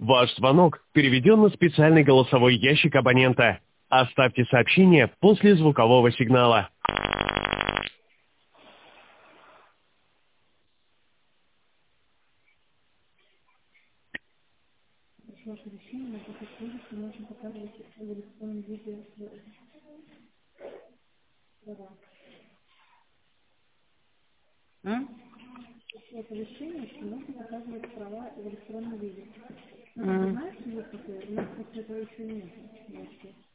Ваш звонок переведен на специальный голосовой ящик абонента. Оставьте сообщение после звукового сигнала. Ваше решение на такой позиции можно показывать в электронном виде права. Это решение, что можно показывать права в электронном виде. Вы знаете, что у нас после этого еще нет.